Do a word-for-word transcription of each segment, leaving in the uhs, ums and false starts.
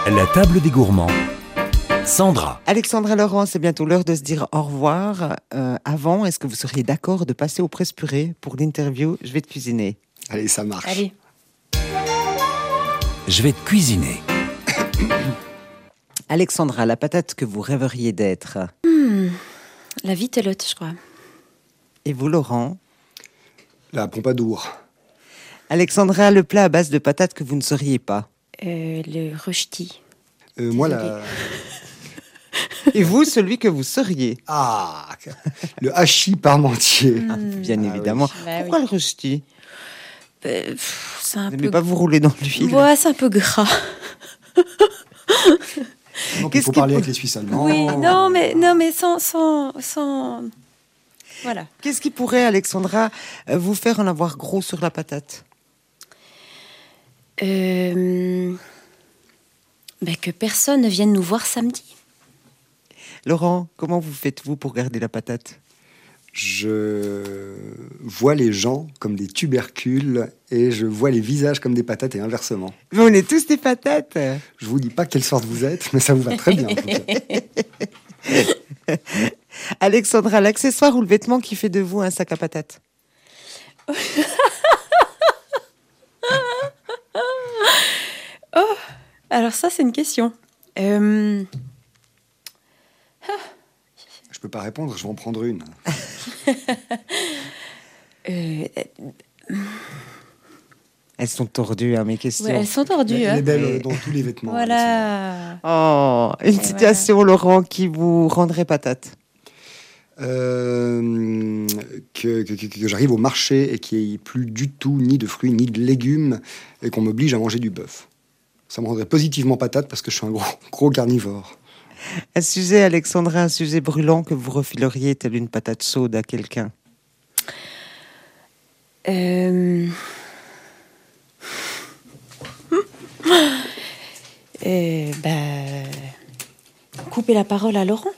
La table des gourmands. Sandra. Alexandra Laurent, c'est bientôt l'heure de se dire au revoir. Euh, avant, est-ce que vous seriez d'accord de passer au presse-purée pour l'interview Je vais te cuisiner. Allez, ça marche. Allez. Je vais te cuisiner. Alexandra, la patate que vous rêveriez d'être. Hmm, la vitellotte, je crois. Et vous, Laurent? La Pompadour. Alexandra, le plat à base de patates que vous ne sauriez pas. Euh, le rösti. Euh, moi, la... Et vous, celui que vous seriez? Ah, le hachis parmentier. Ah, bien Ah, évidemment. oui. Bah, Pourquoi oui. le rösti? Euh, pff, c'est un Vous peu... n'aimez pas vous rouler dans l'huile? Ouais, c'est un peu gras. Donc, il Qu'est-ce faut qui parler peut- avec les Suisses allemands. Oui, non, mais, non, mais sans, sans, sans... Voilà. Qu'est-ce qui pourrait, Alexandra, euh, vous faire en avoir gros sur la patate? Euh... Ben, que personne ne vienne nous voir samedi. Laurent, comment vous faites-vous pour garder la patate? Je vois les gens comme des tubercules et je vois les visages comme des patates et inversement. Mais on est tous des patates. Je vous dis pas quelle sorte vous êtes, mais ça vous va très bien. En tout cas. Alexandra, l'accessoire ou le vêtement qui fait de vous un sac à patates? Alors ça, c'est une question. Euh... Je peux pas répondre, je vais en prendre une. euh, Elles sont tordues, hein, mes questions. ouais, elles sont tordues. Elle hein. est belle Mais- dans tous les vêtements. Voilà. Oh, une Et situation, Laurent, qui vous rendrait patate. Euh, que, que, que- que j'arrive au marché et qu'il n'y ait plus du tout ni de fruits ni de légumes et qu'on m'oblige à manger du bœuf. Ça me rendrait positivement patate parce que je suis un gros, gros carnivore. Un sujet, Alexandra, un sujet brûlant que vous refileriez tel une patate chaude à quelqu'un. Euh... euh, bah... Couper la parole à Laurent.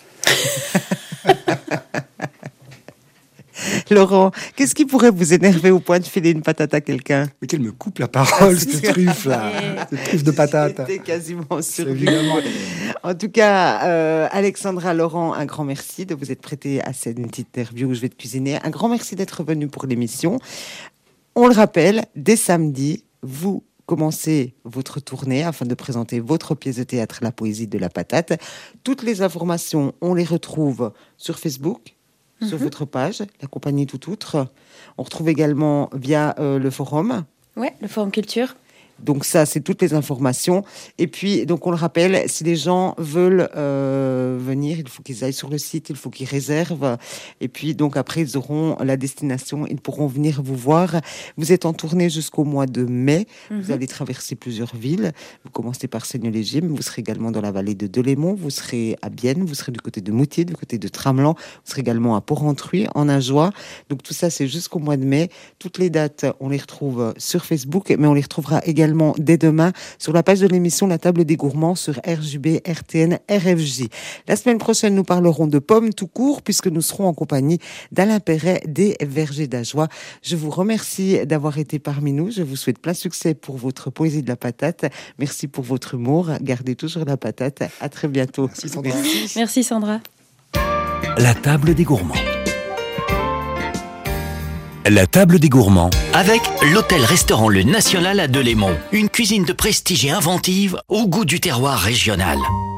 Laurent, qu'est-ce qui pourrait vous énerver au point de filer une patate à quelqu'un? Mais qu'elle me coupe la parole, Ah, c'est cette ça. truffe-là. Cette truffe de patate. C'était quasiment sur lui. Évidemment. En tout cas, euh, Alexandra, Laurent, un grand merci de vous être prêté à cette petite interview où je vais te cuisiner. Un grand merci d'être venu pour l'émission. On le rappelle, dès samedi, vous commencez votre tournée afin de présenter votre pièce de théâtre La Poésie de la Patate. Toutes les informations, on les retrouve sur Facebook, sur Mhm. votre page, La Compagnie Tout Outre. On retrouve également via euh, le forum. Ouais, le Forum Culture. Donc ça, c'est toutes les informations. Et puis, donc on le rappelle, si les gens veulent euh, venir, il faut qu'ils aillent sur le site, il faut qu'ils réservent. Et puis, donc après, ils auront la destination, ils pourront venir vous voir. Vous êtes en tournée jusqu'au mois de mai. Mhm. Vous allez traverser plusieurs villes. Vous commencez par Seignelay-les-Gym, mais vous serez également dans la vallée de Delémont, vous serez à Bienne, vous serez du côté de Moutier, du côté de Tramelan, vous serez également à Port-Rentruy, en Ajoie. Donc tout ça, c'est jusqu'au mois de mai. Toutes les dates, on les retrouve sur Facebook, mais on les retrouvera également dès demain sur la page de l'émission La Table des Gourmands sur R J B, R T N, R F J. La semaine prochaine, nous parlerons de pommes tout court puisque nous serons en compagnie d'Alain Perret des Vergers d'Ajoie. Je vous remercie d'avoir été parmi nous. Je vous souhaite plein succès pour votre poésie de la patate. Merci pour votre humour. Gardez toujours la patate. À très bientôt. Merci, Sandra. Merci. Merci Sandra. La table des gourmands. La table des gourmands. Avec l'hôtel-restaurant Le National à Delémont. Une cuisine de prestige et inventive au goût du terroir régional.